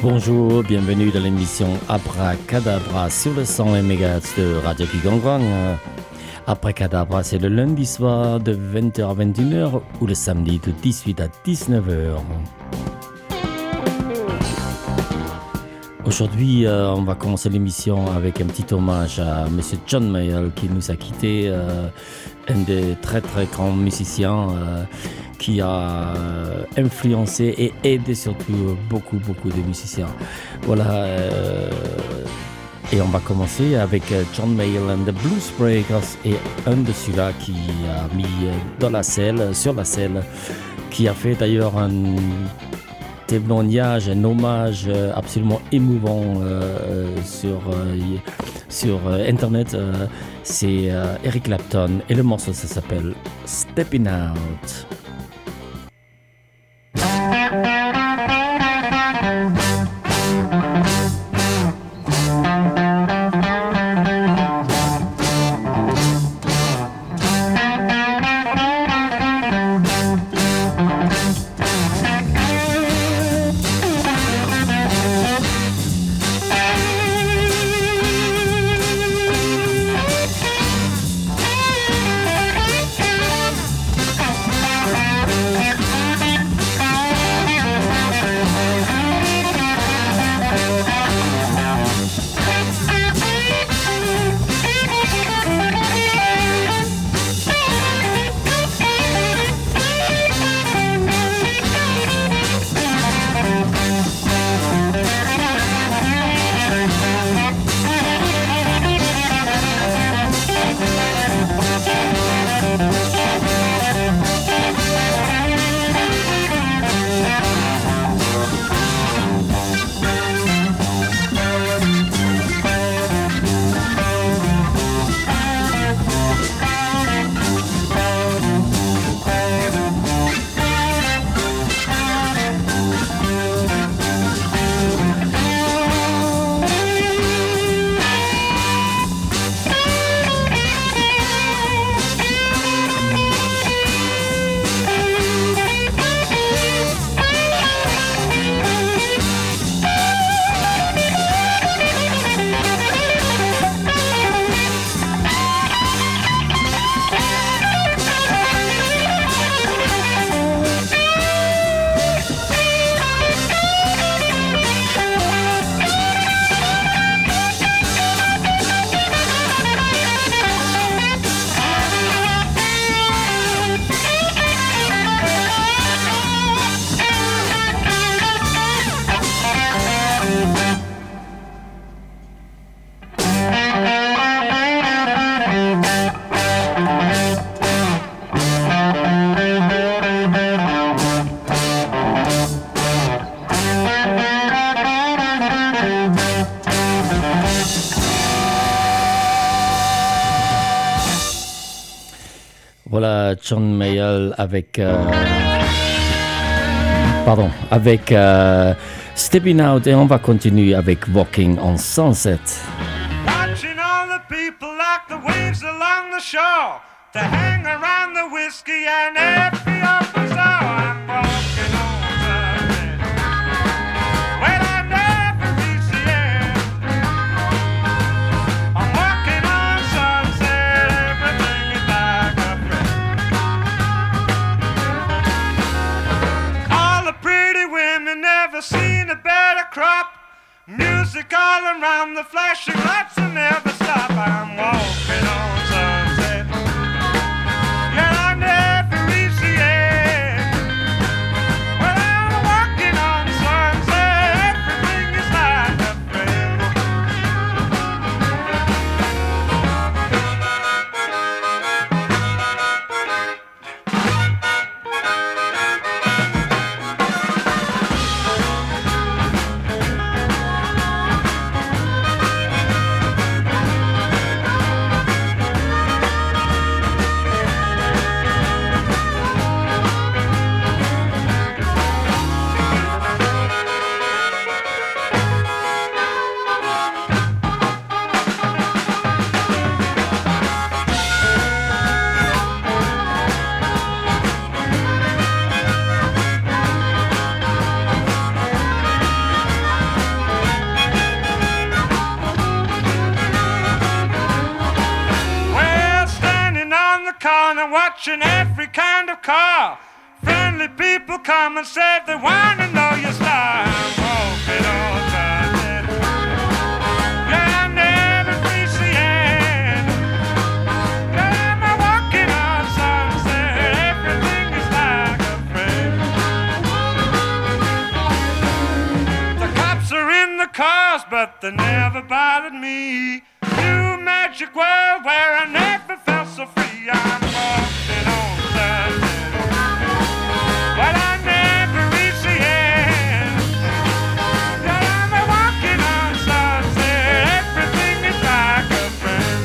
Bonjour, bienvenue dans l'émission Abracadabra sur le 100 MHz de Radio Kigongwang. Abracadabra, c'est le lundi soir de 20h à 21h ou le samedi de 18 à 19h. Aujourd'hui, on va commencer l'émission avec un petit hommage à M. John Mayall qui nous a quittés, un des très très grands musiciens qui a influencé et aidé surtout beaucoup de musiciens. Voilà, et on va commencer avec John Mayall and the Blues Breakers et un de ceux-là qui a mis sur la scène, qui a fait d'ailleurs un témoignage, un hommage absolument émouvant sur Internet. C'est Eric Clapton et le morceau ça s'appelle Stepping Out. Voilà, John Mayall avec Stepping Out, et on va continuer avec Walking on Sunset. Watching all the people like the waves along the shore, to hang around the whiskey and every open door. I'm walking on sunset. Well, I never reach the end. I'm walking on sunset. Everything is like a friend. All the pretty women, never seen a better crop. Music all around, the flashing lights will never stop. I'm walking on sunset. Yeah, I never reach the end. Well, I'm walking on sunset. Everything is like a friend. on and watching every kind of car. Friendly people come and say they want to know your style. I'm walking on sunset. Yeah, I never reach the end. Yeah, I'm walking on sunset. Everything is like a friend. The cops are in the cars, but they never bothered me. New magic world where I never felt so free. I'm walking on sunset, but I never reach the end. Yeah, I'm walking on sunset. Everything is like a friend.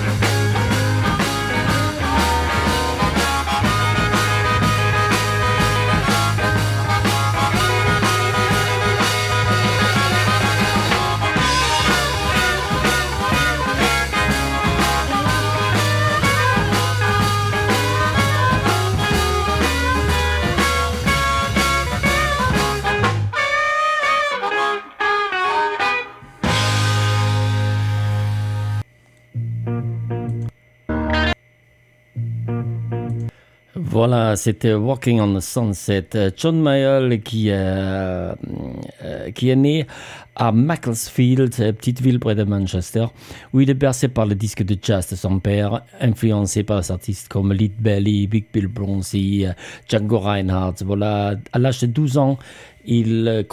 Voilà, c'était Walking on the Sunset. John Mayall qui est né à Macclesfield, petite ville près de Manchester, où il est bercé par le disque de jazz de son père, influencé par des artistes comme Lead Belly, Big Bill Bronzy, Django Reinhardt. Voilà, à l'âge de 12 ans, il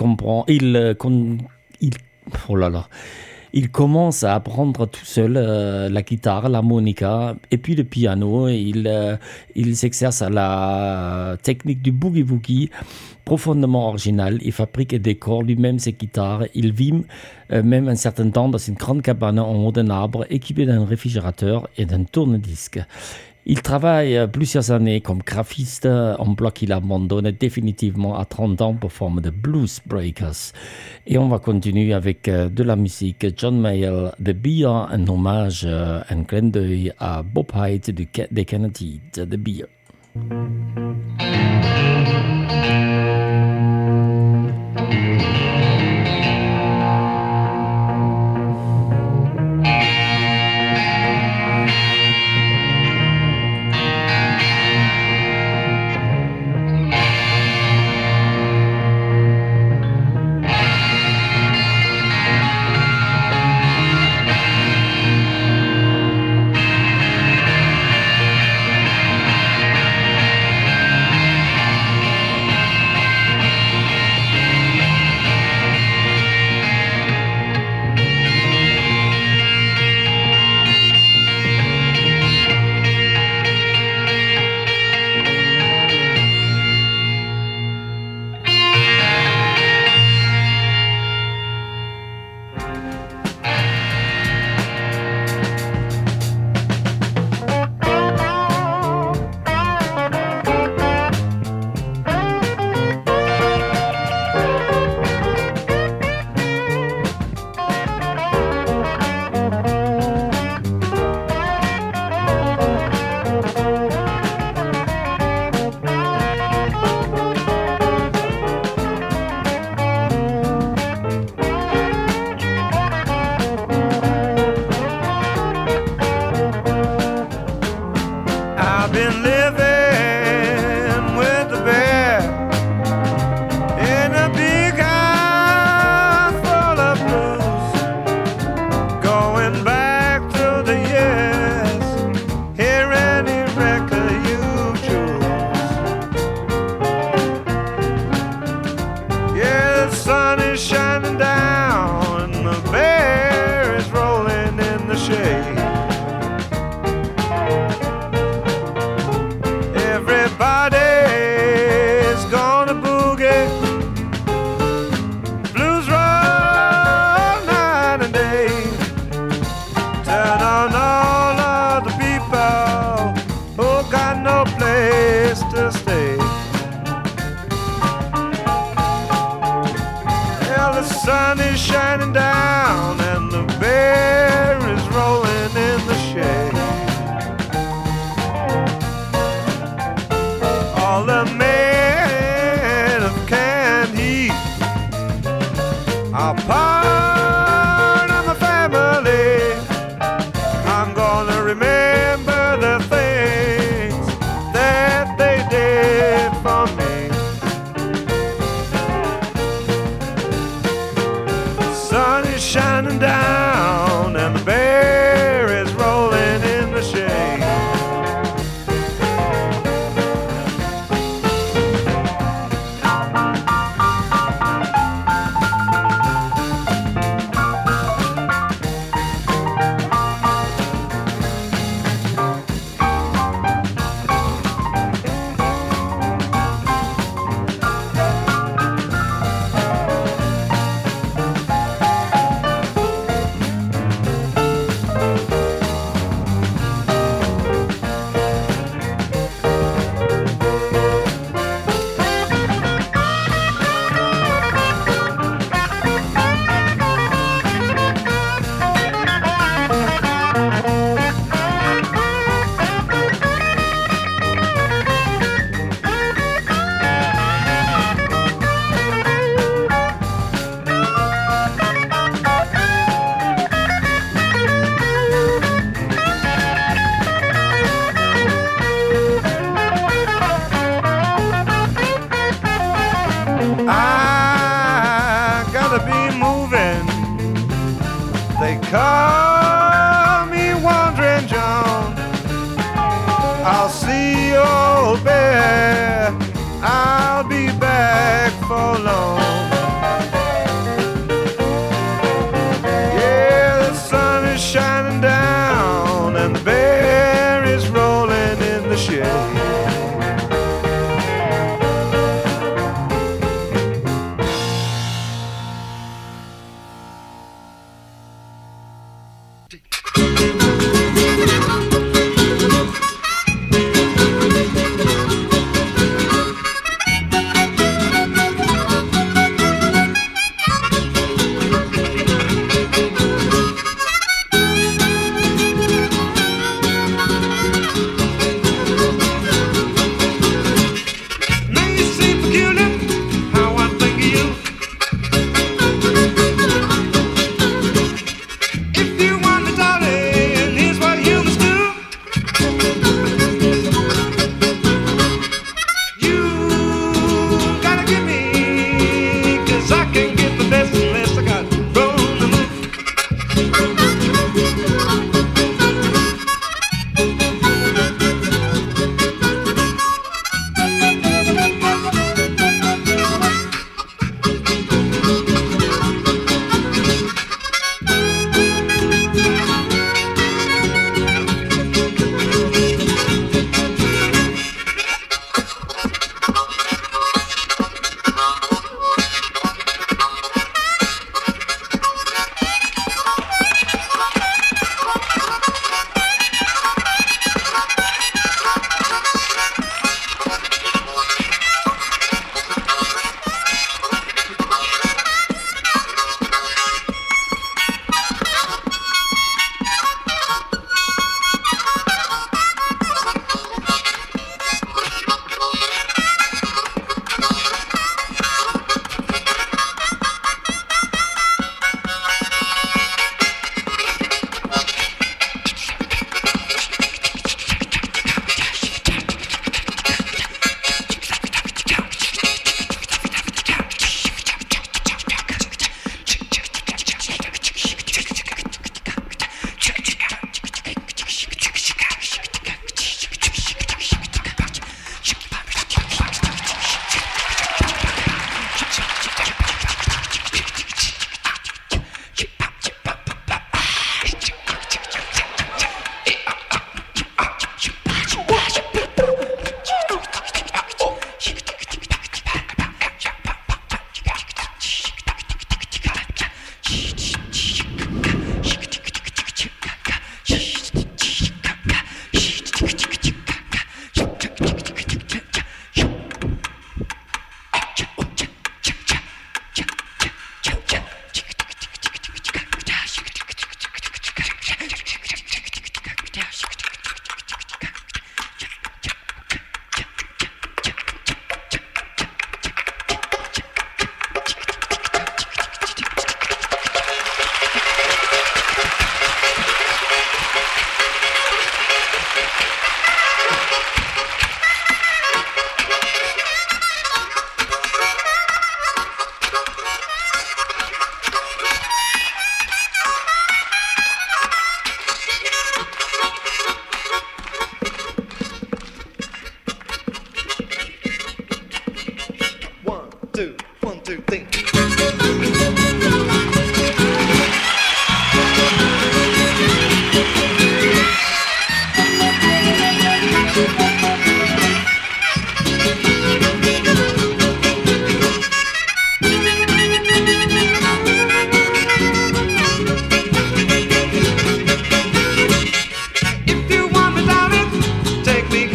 commence à apprendre tout seul la guitare, l'harmonica et puis le piano. Il s'exerce à la technique du boogie-woogie, profondément original. Il fabrique et décore lui-même ses guitares. Il vit même un certain temps dans une grande cabane en haut d'un arbre équipée d'un réfrigérateur et d'un tourne-disque. Il travaille plusieurs années comme graphiste, emploi qu'il abandonne définitivement à 30 ans pour former The Blues Breakers. Et on va continuer avec de la musique. John Mayall, The Beer, un hommage, un clin d'œil à Bob Hyde des Kennedy, The Beer. old bear, I'll be back for long. Yeah, the sun is shining down and the bear is rolling in the shade.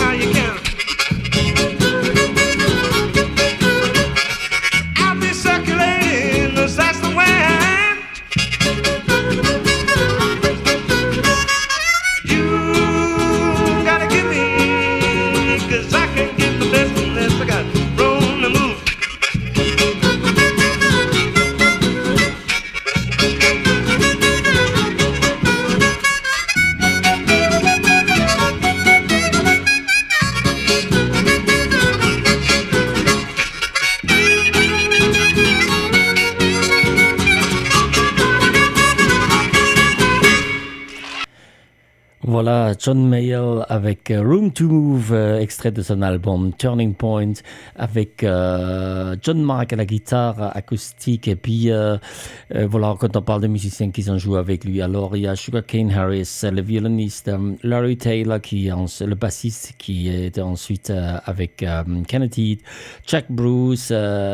Second Voilà, John Mayall avec Room to Move, extrait de son album Turning Point, avec John Mark à la guitare acoustique. Et puis, voilà, quand on parle de musiciens qui ont joué avec lui, alors il y a Sugarcane Harris, le violoniste, Larry Taylor, le bassiste, qui était ensuite avec Kennedy, Jack Bruce,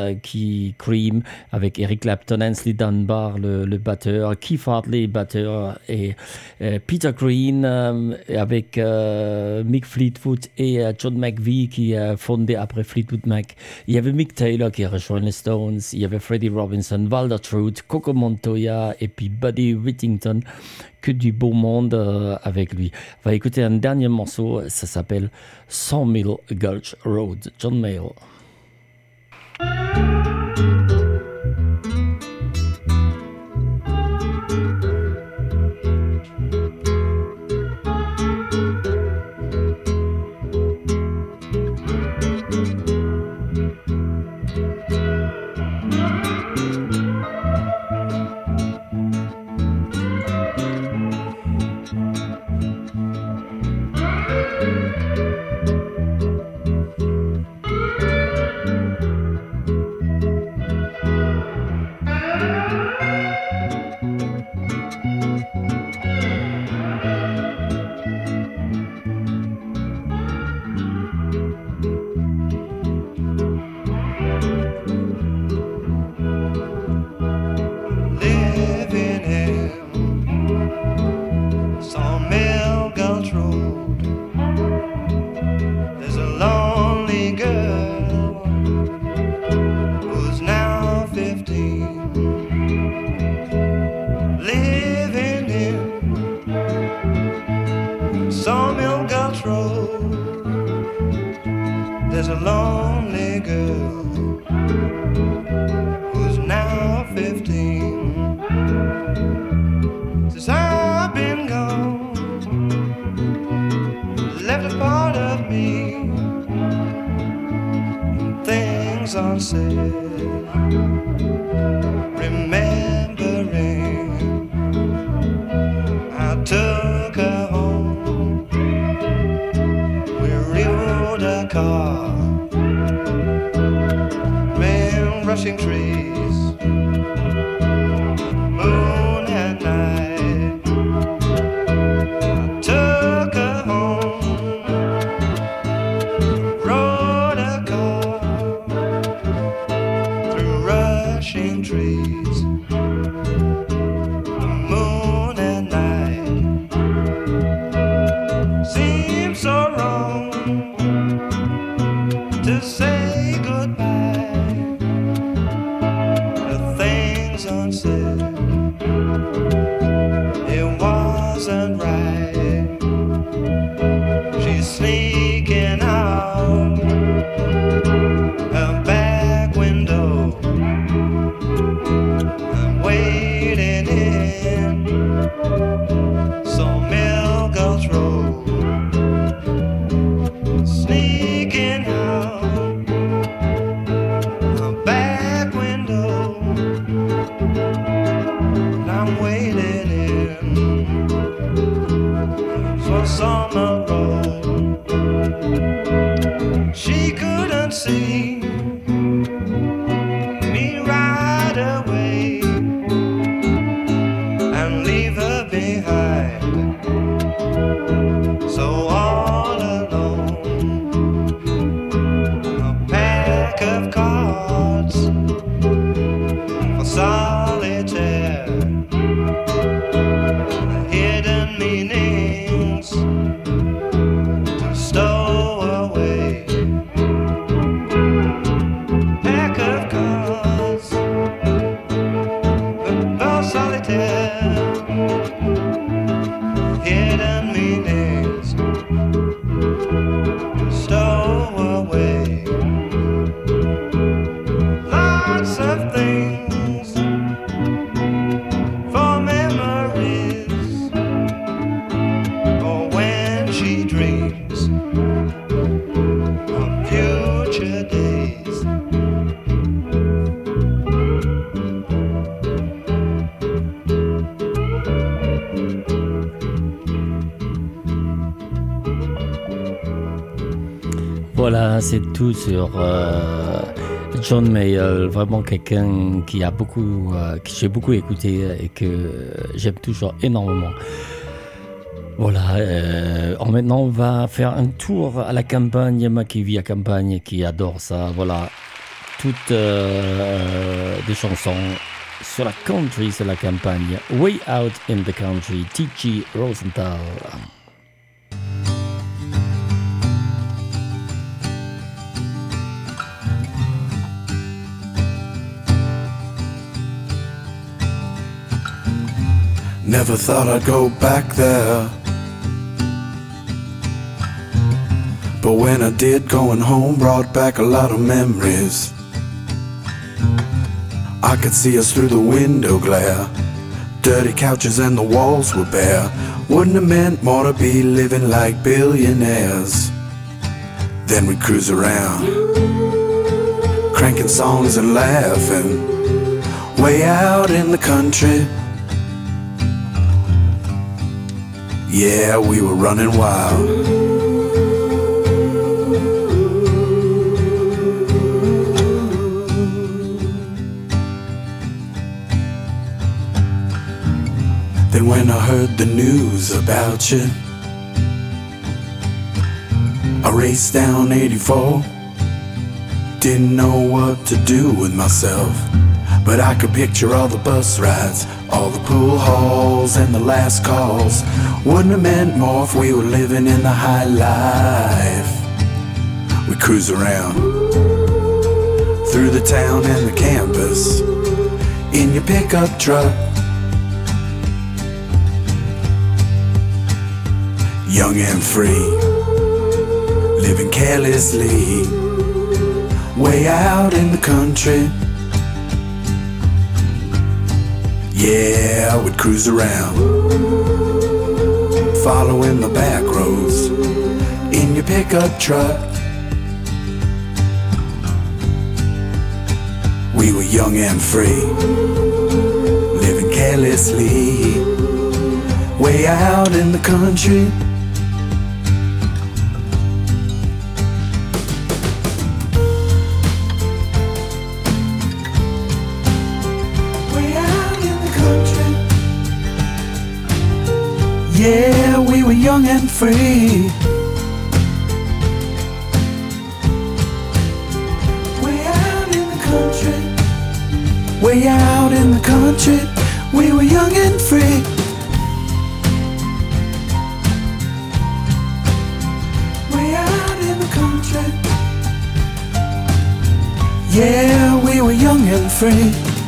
qui Cream, avec Eric Clapton, Ainsley Dunbar, le batteur, Keith Hartley, batteur, et Peter Green, avec Mick Fleetwood et John McVie qui a fondé après Fleetwood Mac. Il y avait Mick Taylor qui a rejoint les Stones, il y avait Freddie Robinson, Walter Trout, Coco Montoya et puis Buddy Whittington. Que du beau monde avec lui. On va écouter un dernier morceau, ça s'appelle Sawmill Gulch Road, John Mayall. Summer road. Voilà, c'est tout sur John Mayall, vraiment quelqu'un qui a beaucoup, que j'ai beaucoup écouté et que j'aime toujours énormément. Voilà, maintenant on va faire un tour à la campagne, moi qui vis à campagne, qui adore ça, voilà, toutes des chansons sur la country, sur la campagne, Way Out in the Country, T.G. Rosenthal. Never thought I'd go back there, but when I did, going home brought back a lot of memories. I could see us through the window glare, dirty couches and the walls were bare. Wouldn't have meant more to be living like billionaires. Then we'd cruise around, cranking songs and laughing, way out in the country. Yeah, we were running wild. Then when I heard the news about you, I raced down 84. Didn't know what to do with myself, but I could picture all the bus rides, all the pool halls and the last calls. Wouldn't have meant more if we were living in the high life. We cruise around through the town and the campus in your pickup truck, young and free, living carelessly, way out in the country. Yeah, we'd cruise around, following the back roads in your pickup truck. We were young and free, living carelessly, way out in the country. Yeah, we were young and free, way out in the country, way out in the country. We were young and free. Way out in the country. Yeah, we were young and free.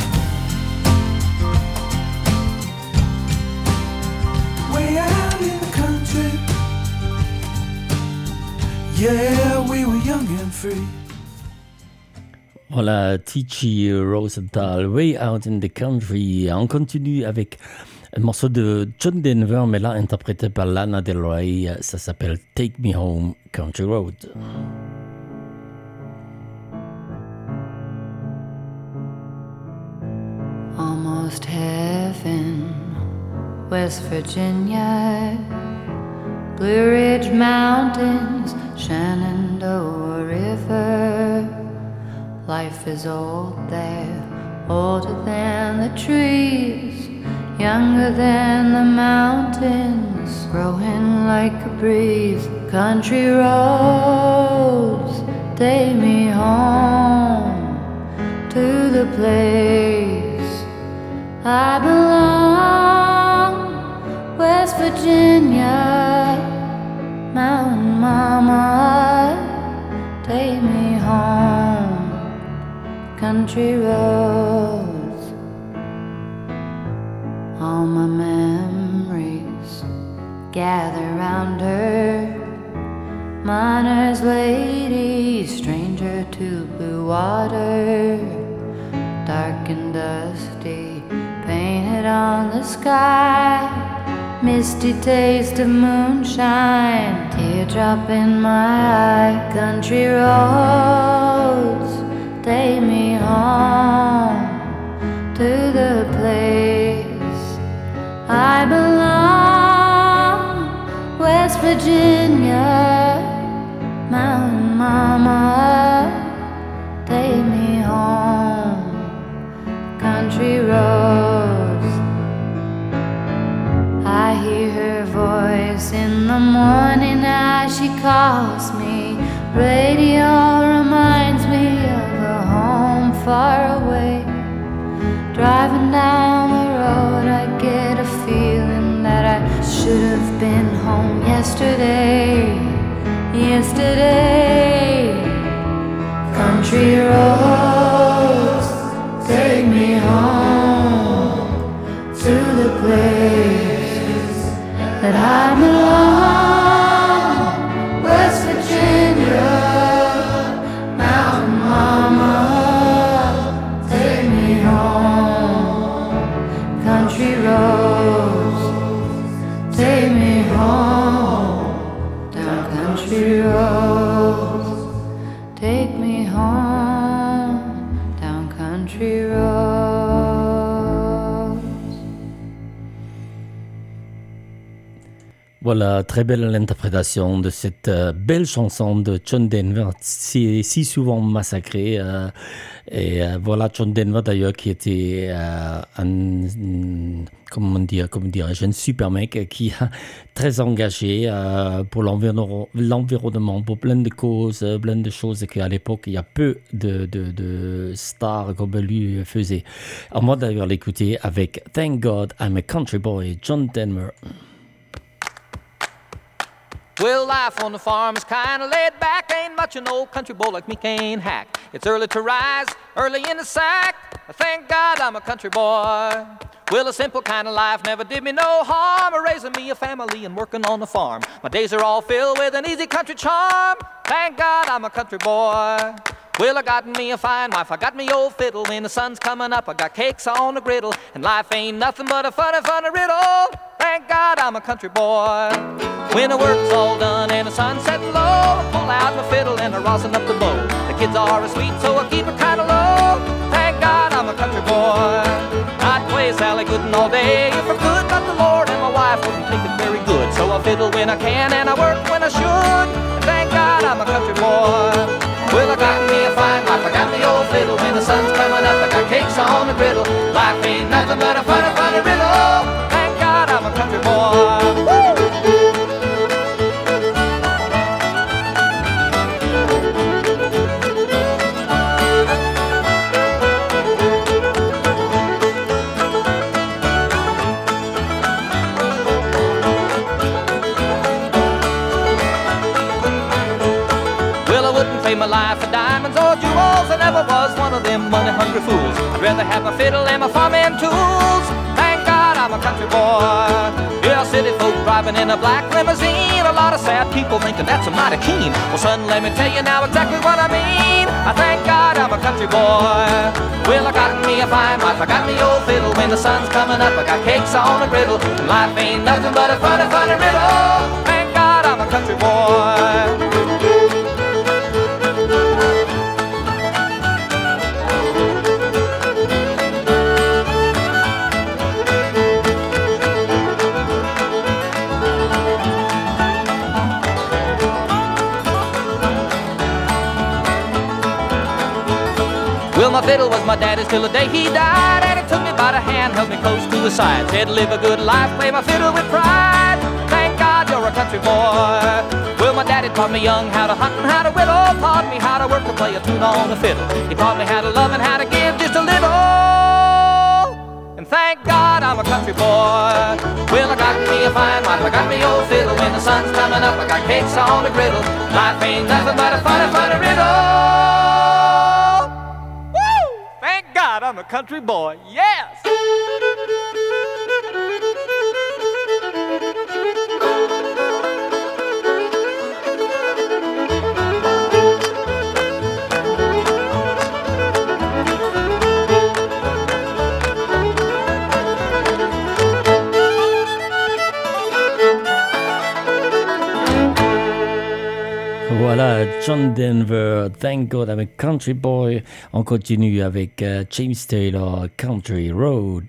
Yeah, we were young and free. Voilà, T.G. Rosenthal, Way Out in the Country. On continue avec un morceau de John Denver, mais là interprété par Lana Del Rey. Ça s'appelle Take Me Home, Country Road. Almost heaven, West Virginia, Blue Ridge Mountains, Shenandoah River. Life is old there, older than the trees, younger than the mountains, growing like a breeze. Country roads, take me home to the place I belong. West Virginia, Mountain Mama, take me home. Country roads, all my memories gather round her. Miner's lady, stranger to blue water, dark and dusty, painted on the sky. Misty taste of moonshine, teardrop in my eye. Country roads, take me home to the place I belong. West Virginia, Mountain mama, take me home, country roads. I hear her voice in the morning as she calls me. Radio reminds me of a home far away. Driving down the road, I get a feeling that I should have been home yesterday. Yesterday, country roads, take me home to the place that I belong. West Virginia, Mountain Mama, take me home. Country roads, take me home. Down country roads, take me home. Down country roads. Voilà, très belle l'interprétation de cette belle chanson de John Denver, si souvent massacrée. Voilà, John Denver d'ailleurs qui était comment dirais-je, un super mec qui est très engagé pour l'environnement, pour plein de causes, plein de choses qu'à l'époque il y a peu de stars comme lui faisaient. À moi d'ailleurs l'écouter avec Thank God I'm a Country Boy, John Denver. Well, life on the farm is kinda laid back. Ain't much an old country boy like me can't hack. It's early to rise, early in the sack. Thank God I'm a country boy. Well, a simple kind of life never did me no harm. Raising me a family and working on the farm. My days are all filled with an easy country charm. Thank God I'm a country boy. Well, I got me a fine wife, I got me old fiddle. When the sun's coming up, I got cakes on the griddle. And life ain't nothing but a funny, funny riddle. Thank God I'm a country boy. When the work's all done and the sun's setting low, I pull out my fiddle and I rosin up the bow. The kids are sweet, so I keep it kinda low. Thank God I'm a country boy. I'd play Sally Gooden all day if I could, but the Lord and my wife wouldn't think it very good. So I fiddle when I can and I work when I should. Thank God I'm a country boy. Well, I got me a fine wife, I got me old fiddle. When the sun's coming up, I got cakes on the griddle. Life ain't nothing but a funny, funny riddle. Thank God I'm a country boy. Woo! My life for diamonds or jewels, I never was one of them money-hungry fools. I'd rather have my fiddle and my farming tools. Thank God I'm a country boy. Yeah, city folk driving in a black limousine. A lot of sad people thinking that's a mighty keen. Well, son, let me tell you now exactly what I mean. I thank God I'm a country boy. Well, I got me a fine wife, I got me old fiddle. When the sun's coming up, I got cakes on the griddle. And life ain't nothing but a funny, funny riddle. Thank God I'm a country boy. Well, my fiddle was my daddy's till the day he died. And he took me by the hand, held me close to his side. Said, live a good life, play my fiddle with pride. Thank God you're a country boy. Well, my daddy taught me young how to hunt and how to whittle. Taught me how to work and play a tune on the fiddle. He taught me how to love and how to give just a little. And thank God I'm a country boy. Well, I got me a fine wife, I got me old fiddle. When the sun's coming up, I got cakes on the griddle. Life ain't nothing but a funny, funny riddle. Thank God I'm a country boy, yes! Voilà, John Denver, Thank God I'm a Country Boy. On continue avec James Taylor, Country Road.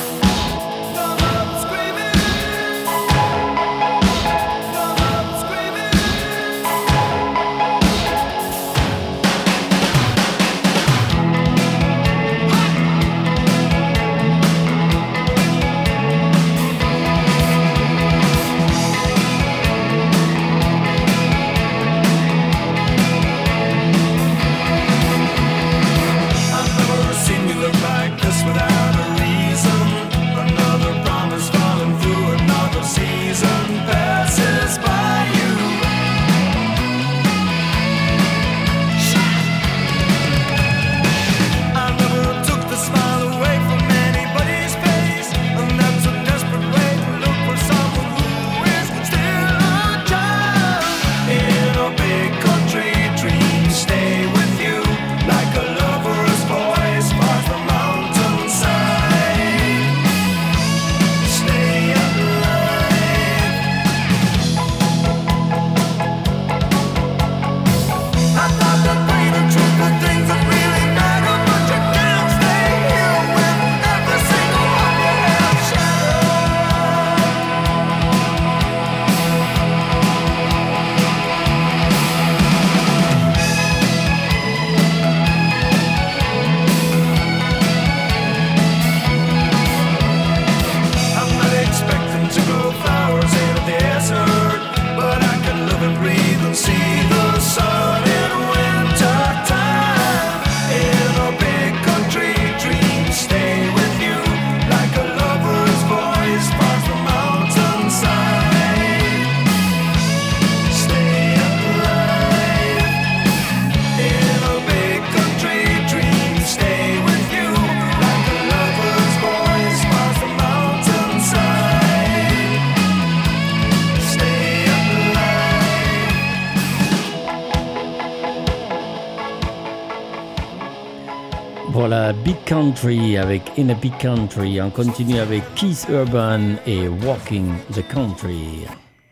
Voilà, Big Country avec In a Big Country. On continue avec Keith Urban et Walking the Country.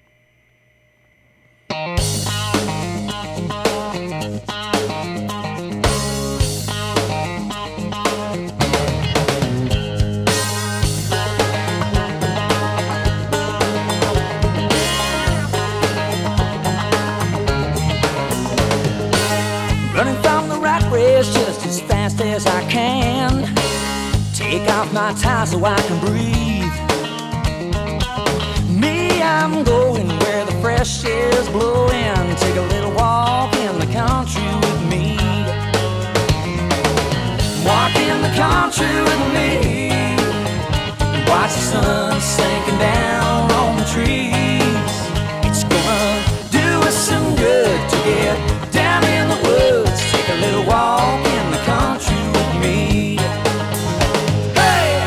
Just as fast as I can. Take off my tie so I can breathe. Me, I'm going where the fresh air's blowing. Take a little walk in the country with me. Walk in the country with me. Watch the sun sinking down on the trees. It's gonna do us some good to get down in the woods. Take a little walk in the country with me. Hey!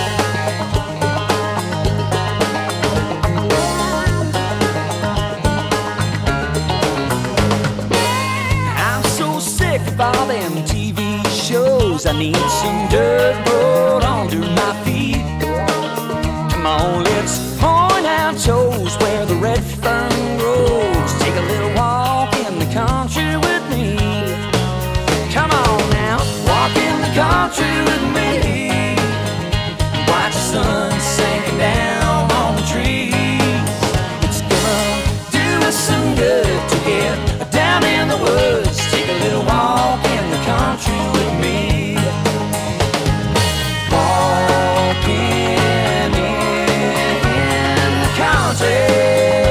I'm so sick of all them TV shows. I need some dirt road under my feet. Come on, let's point out toes where the red fern grows. Take a little walk in the country with me. Come on now, walk in the country with me. Watch the sun sinking down on the trees. It's gonna do us some good to get down in the woods. Take a little walk in the country with me. Walking in the country.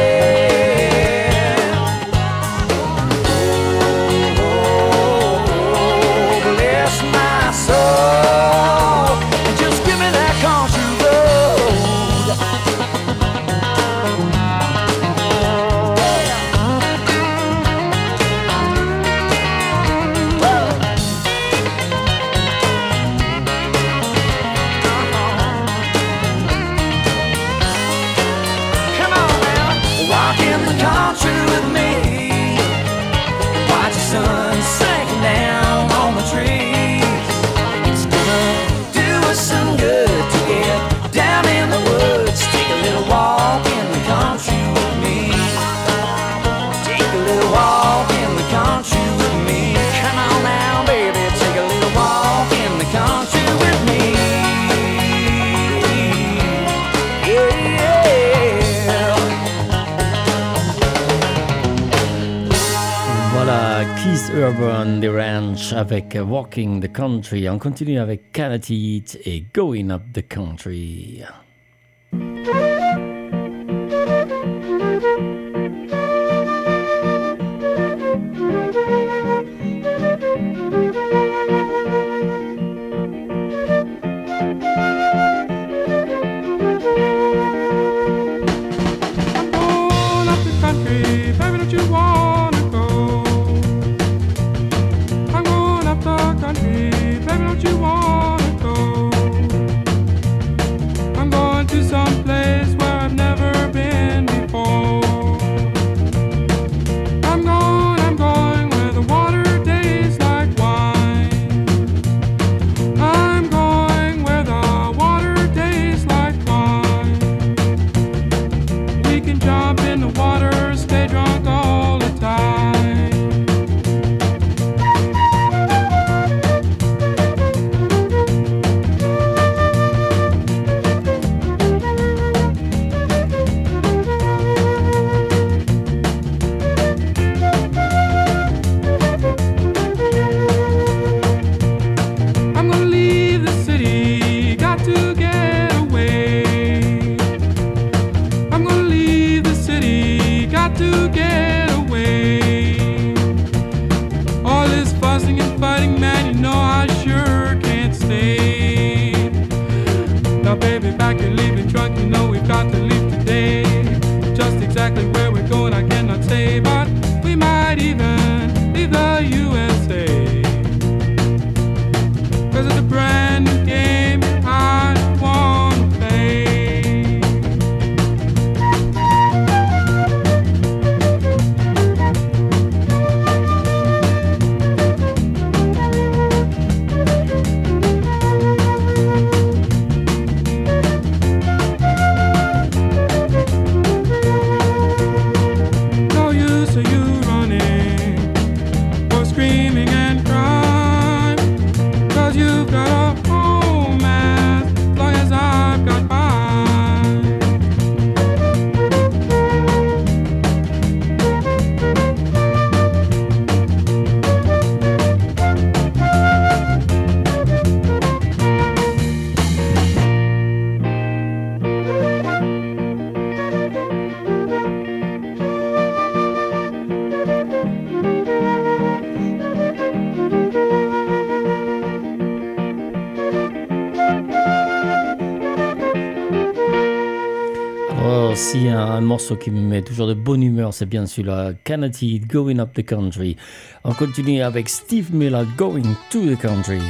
Urban The Ranch avec Walking the Country. On continue avec Canity et Going Up the Country. Some place aussi un morceau qui me met toujours de bonne humeur, c'est bien celui-là, Kennedy, Going Up the Country. On continue avec Steve Miller, Going to the Country.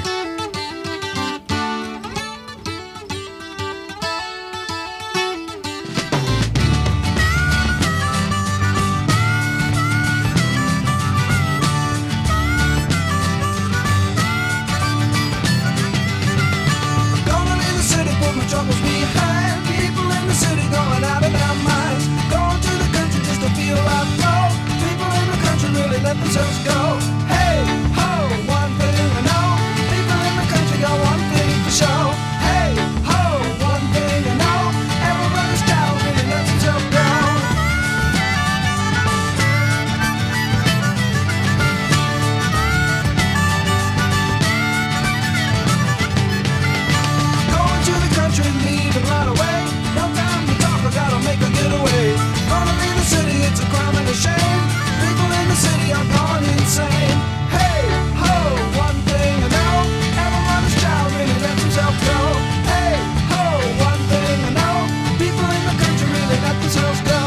Themselves go. Hey, ho, one thing I know. People in the country got one thing for sure. Hey, ho, one thing I know. Everybody's down really lets himself go. Going to the country, leaving right away. No time to talk, I gotta make a getaway. Gonna leave the city, it's a crime and a shame. People in the city are gone insane. Hey, ho, one thing I know. Everybody's child really lets himself go. Hey, ho, one thing I know. People in the country really let themselves go.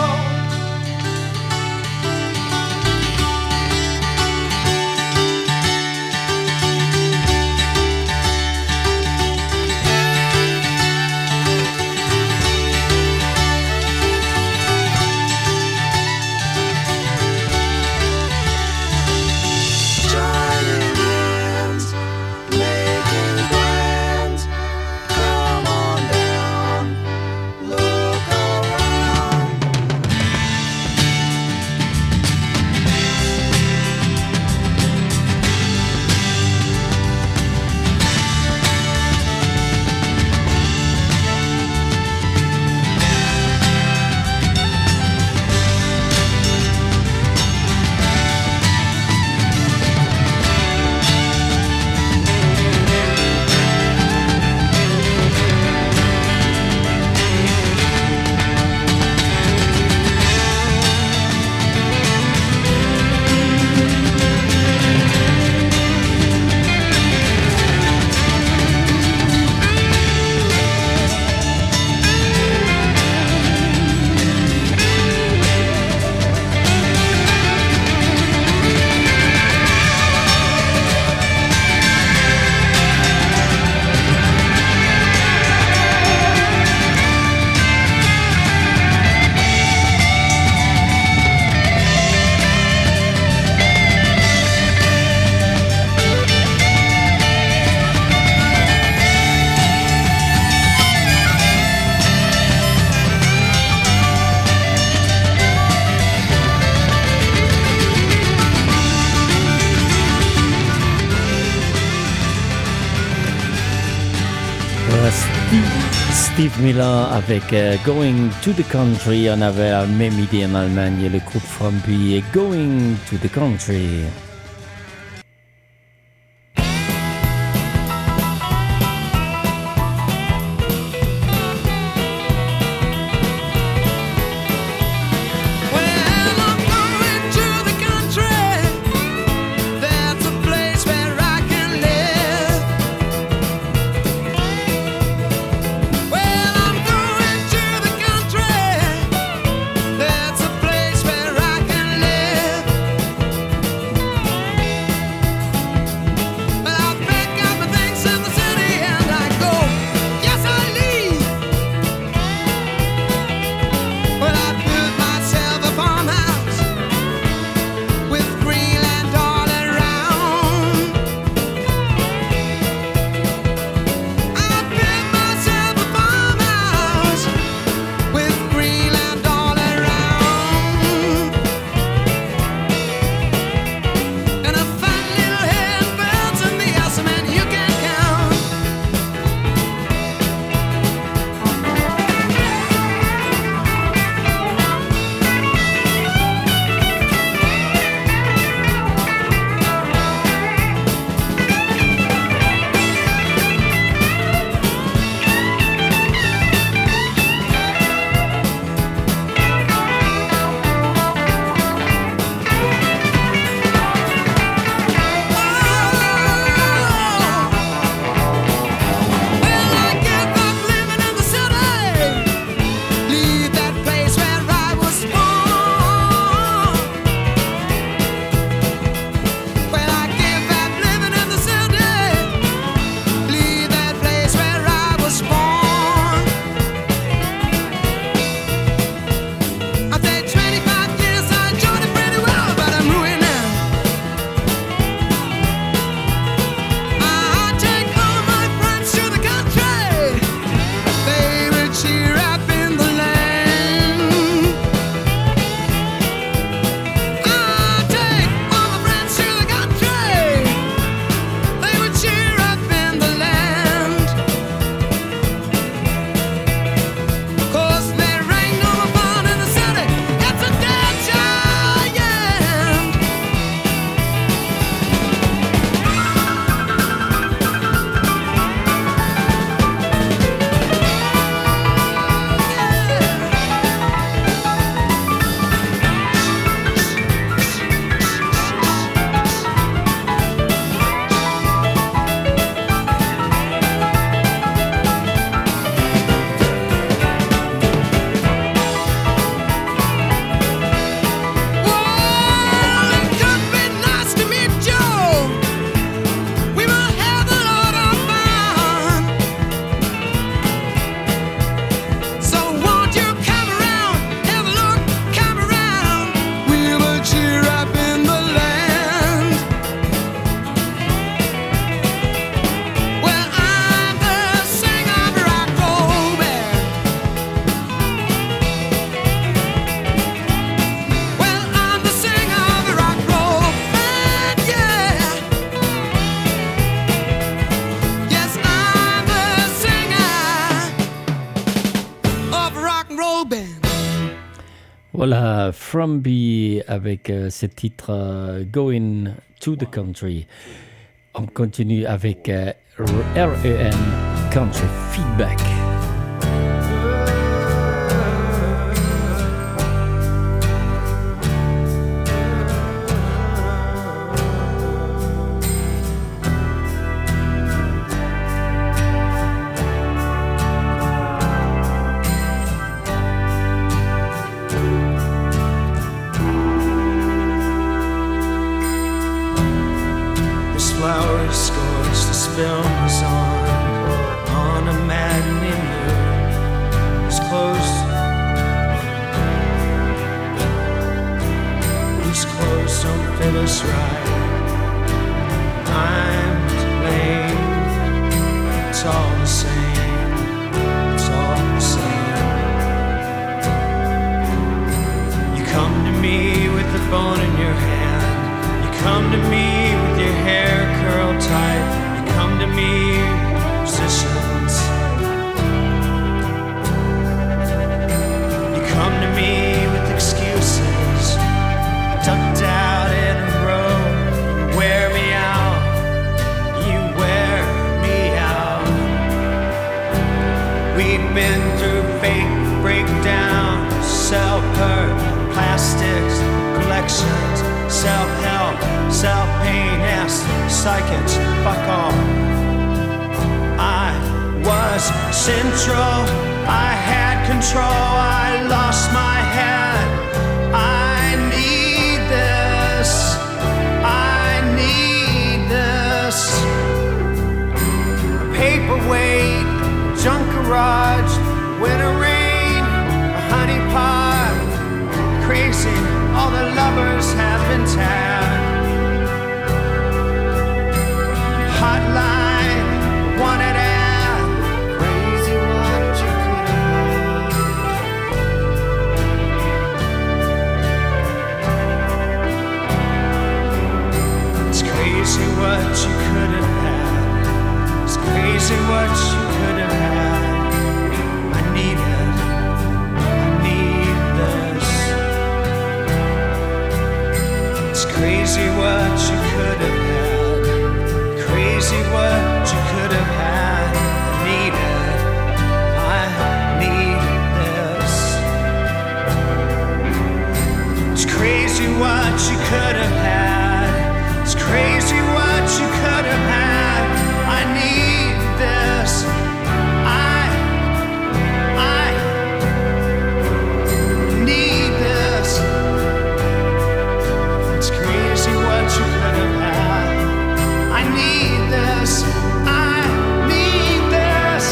Steve Miller avec Going to the Country. On avait la même idée en Allemagne, le groupe Fromby et Going to the Country. Voilà, Fromby avec ce titre Going to the Country. On continue avec REN Country Feedback. Films on a maddening moon. It's close. These clothes don't fit us right. I'm to blame. It's all the same. It's all the same. You come to me with a bone in your hand. You come to me with your hair curled tight. Come to me, musicians. You come to me with excuses, tucked out in a row. You wear me out, you wear me out. We've been through fake breakdowns, self-hurt, plastics, collections, self-help, self-pain, yes, psychics, fuck off. I was central, I had control, I lost my head. I need this, I need this. A paperweight, junk garage, winter rain, a honey pot, crazy, all the lovers have been tagged. Hotline, wanted ad, crazy what you could have. It's crazy what you could have had. It's crazy what you could have had. I need it, I need this. It's crazy what you could have had. Crazy what you could have had. I need it, I need this. It's crazy what you could have had. It's crazy what you could have had. I need this. I need this. It's crazy what you could have had. I need this, I need this.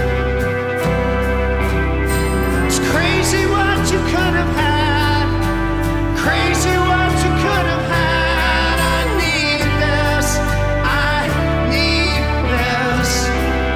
It's crazy what you could have had. Crazy what you could have had. I need this, I need this.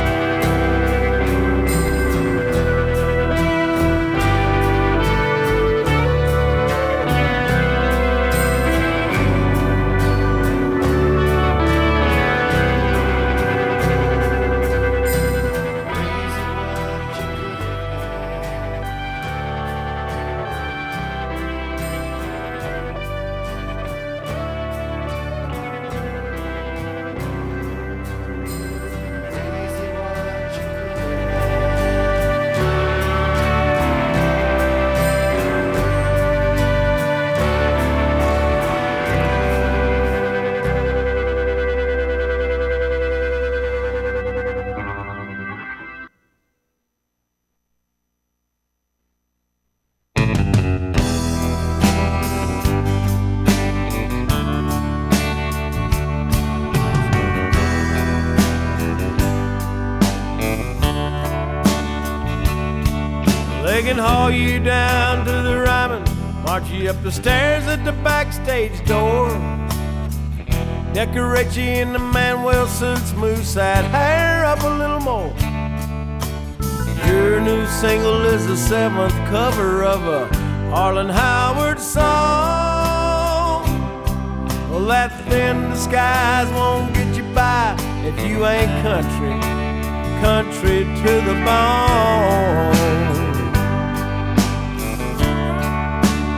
They can haul you down to the Ryman, march you up the stairs at the backstage door, decorate you in the Manuel suit, smooth side hair up a little more. Your new single is the 7th cover of a Harlan Howard song. Well, that thin disguise won't get you by if you ain't country, country to the bone.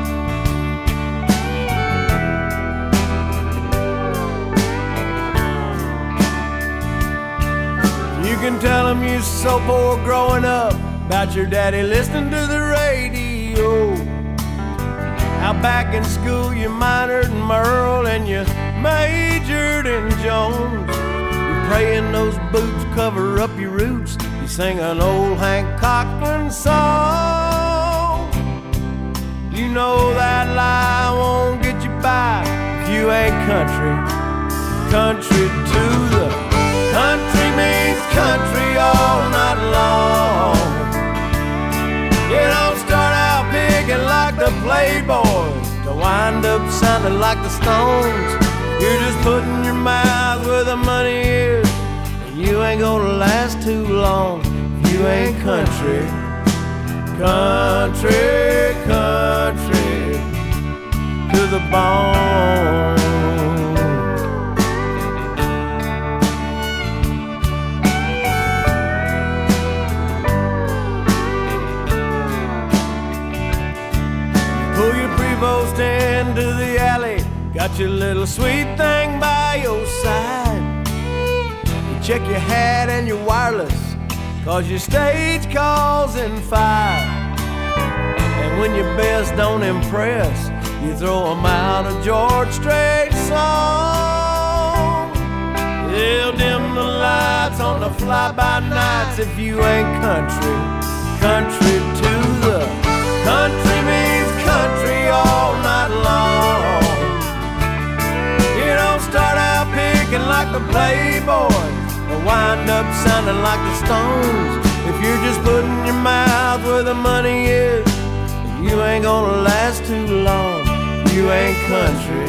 can tell them you're so poor growing up about your daddy listening to the radio. How back in school you minored in Merle and you majored in Jones. You're praying those boots cover up your roots. You sing an old Hank Cochran song. You know that lie won't get you by if you ain't country. Country to the country means country all night long. You don't start out picking like the Playboys to wind up sounding like the Stones. You're just putting your mouth where the money is, and you ain't gonna last too long if you ain't country. Country, country to the bone. Pull your Prevost into the alley, got your little sweet thing by your side. You check your hat and your wireless, cause your stage calls in 5. And when your best don't impress, you throw 'em out a George Strait song. They'll dim the lights on the fly-by-nights if you ain't country. Country to the country means country all night long. You don't start out picking like the Playboys or wind up sounding like the Stones. If you're just putting your mouth where the money is, you ain't gonna last too long. You ain't country.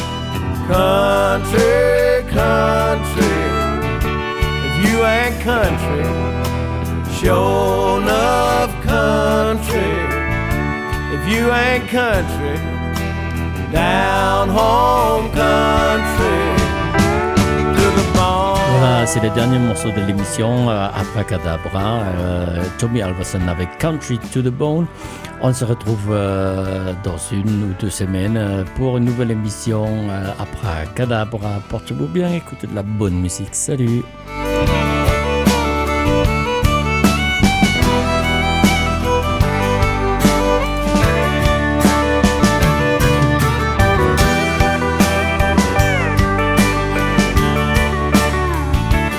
Country, country. If you ain't country, sure enough country. If you ain't country, down home country to the bone. Voilà, c'est le dernier morceau de l'émission Abracadabra. Tommy Alverson avec Country to the Bone. On se retrouve dans 1 ou 2 semaines pour une nouvelle émission Abracadabra. Portez-vous bien, écoutez de la bonne musique. Salut!